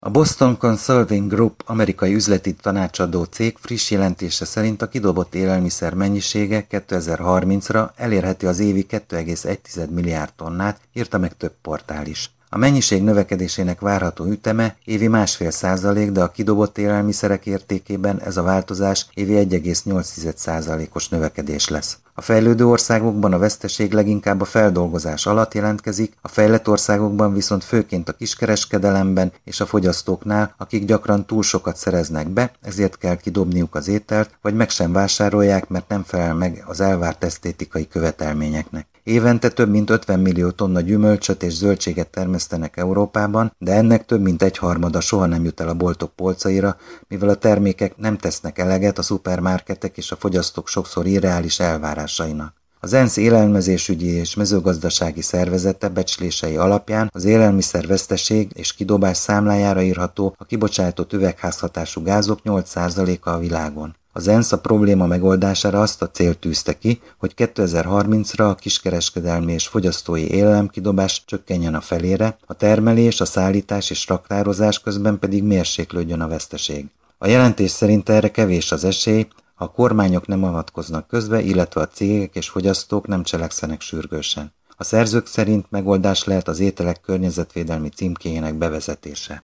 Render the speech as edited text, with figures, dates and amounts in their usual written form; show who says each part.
Speaker 1: A Boston Consulting Group amerikai üzleti tanácsadó cég friss jelentése szerint a kidobott élelmiszer mennyisége 2030-ra elérheti az évi 2,1 milliárd tonnát, írta meg több portál is. A mennyiség növekedésének várható üteme évi 1,5%, de a kidobott élelmiszerek értékében ez a változás évi 1,8%-os növekedés lesz. A fejlődő országokban a veszteség leginkább a feldolgozás alatt jelentkezik, a fejlett országokban viszont főként a kiskereskedelemben és a fogyasztóknál, akik gyakran túl sokat szereznek be, ezért kell kidobniuk az ételt, vagy meg sem vásárolják, mert nem felel meg az elvárt esztétikai követelményeknek. Évente több mint 50 millió tonna gyümölcsöt és zöldséget termesztenek Európában, de ennek több mint egyharmada soha nem jut el a boltok polcaira, mivel a termékek nem tesznek eleget a szupermarketek és a fogyasztók sokszor irreális elvárásainak. Az ENSZ élelmezésügyi és mezőgazdasági szervezete becslései alapján az élelmiszerveszteség és kidobás számlájára írható a kibocsátott üvegházhatású gázok 8%-a a világon. Az ENSZ a probléma megoldására azt a célt tűzte ki, hogy 2030-ra a kiskereskedelmi és fogyasztói élelemkidobás csökkenjen a felére, a termelés, a szállítás és raktározás közben pedig mérséklődjön a veszteség. A jelentés szerint erre kevés az esély, ha a kormányok nem avatkoznak közbe, illetve a cégek és fogyasztók nem cselekszenek sürgősen. A szerzők szerint megoldás lehet az ételek környezetvédelmi címkéjének bevezetése.